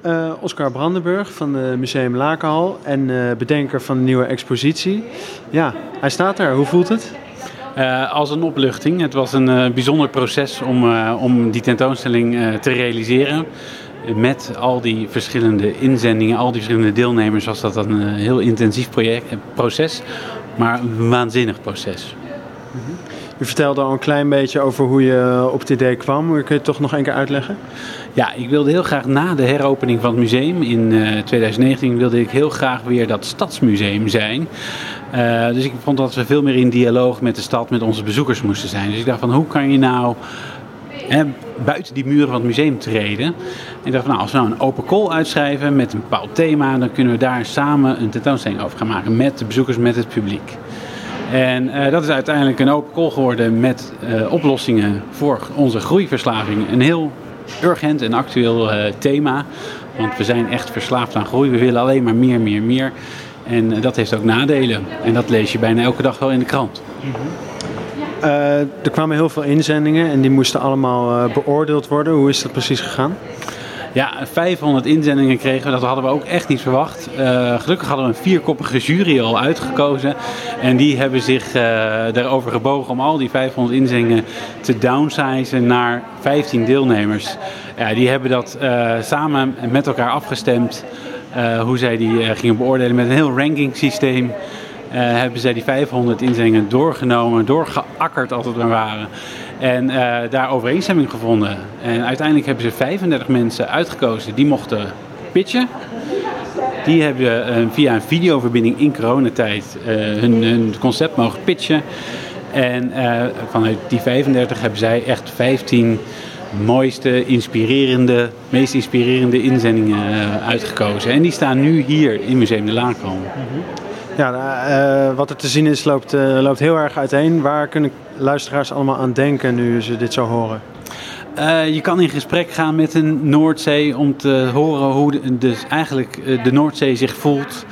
Oscar Brandenburg van de Museum Lakenhal en bedenker van de nieuwe expositie. Ja, hij staat er. Hoe voelt het? Als een opluchting. Het was een bijzonder proces om die tentoonstelling te realiseren. Met al die verschillende inzendingen, al die verschillende deelnemers was dat een heel intensief proces, maar een waanzinnig proces. U vertelde al een klein beetje over hoe je op het idee kwam. Kun je het toch nog een keer uitleggen? Ja, ik wilde heel graag na de heropening van het museum in 2019 wilde ik heel graag weer dat stadsmuseum zijn. Dus ik vond dat we veel meer in dialoog met de stad, met onze bezoekers moesten zijn. Dus ik dacht van hoe kan je nou buiten die muren van het museum treden. En ik dacht van nou, als we nou een open call uitschrijven met een bepaald thema, dan kunnen we daar samen een tentoonstelling over gaan maken met de bezoekers, met het publiek. En dat is uiteindelijk een open call geworden met oplossingen voor onze groeiverslaving. Een heel urgent en actueel thema. Want we zijn echt verslaafd aan groei. We willen alleen maar meer. En dat heeft ook nadelen. En dat lees je bijna elke dag wel in de krant. Er kwamen heel veel inzendingen en die moesten allemaal beoordeeld worden. Hoe is dat precies gegaan? Ja, 500 inzendingen kregen we. Dat hadden we ook echt niet verwacht. Gelukkig hadden we een 4-koppige jury al uitgekozen. En die hebben zich daarover gebogen om al die 500 inzendingen te downsizen naar 15 deelnemers. Ja, die hebben dat samen met elkaar afgestemd. Hoe zij die gingen beoordelen met een heel ranking systeem. Hebben zij die 500 inzendingen doorgenomen, doorgeakkerd als het maar waren. En daar overeenstemming gevonden. En uiteindelijk hebben ze 35 mensen uitgekozen die mochten pitchen. Die hebben via een videoverbinding in coronatijd hun concept mogen pitchen. En vanuit die 35 hebben zij echt 15 mooiste, meest inspirerende inzendingen uitgekozen. En die staan nu hier in Museum de Lakenhal. Ja, wat er te zien is loopt heel erg uiteen. Waar kunnen luisteraars allemaal aan denken nu ze dit zo horen? Je kan in gesprek gaan met een Noordzee om te horen hoe de Noordzee zich voelt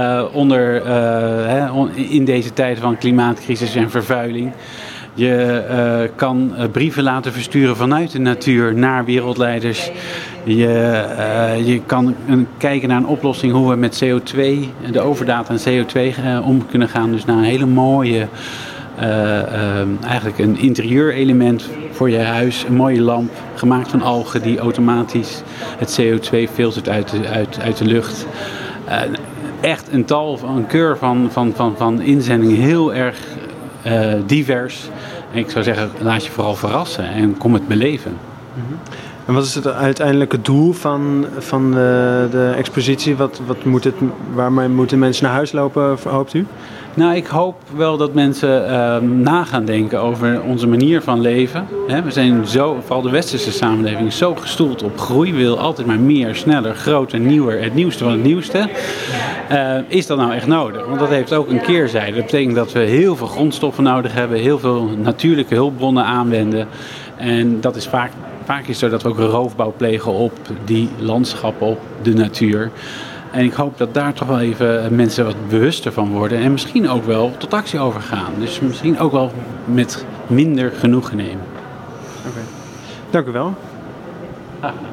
in deze tijden van klimaatcrisis en vervuiling. Je kan brieven laten versturen vanuit de natuur naar wereldleiders. Je kan kijken naar een oplossing hoe we met CO2, de overdaad aan CO2 om kunnen gaan. Dus naar een hele mooie, eigenlijk een interieurelement voor je huis. Een mooie lamp, gemaakt van algen die automatisch het CO2 filtert uit de lucht. Echt een keur van inzendingen, heel erg divers. En ik zou zeggen, laat je vooral verrassen en kom het beleven. En wat is het uiteindelijke doel van de expositie? Waarmee moeten mensen naar huis lopen, hoopt u? Nou, ik hoop wel dat mensen na gaan denken over onze manier van leven. We zijn vooral de westerse samenleving, zo gestoeld op groei. We willen altijd maar meer, sneller, groter, nieuwer, het nieuwste van het nieuwste. Is dat nou echt nodig? Want dat heeft ook een keerzijde. Dat betekent dat we heel veel grondstoffen nodig hebben, heel veel natuurlijke hulpbronnen aanwenden. En dat is vaak is het zo dat we ook roofbouw plegen op die landschappen, op de natuur. En ik hoop dat daar toch wel even mensen wat bewuster van worden. En misschien ook wel tot actie overgaan. Dus misschien ook wel met minder genoegen nemen. Oké. Dank u wel.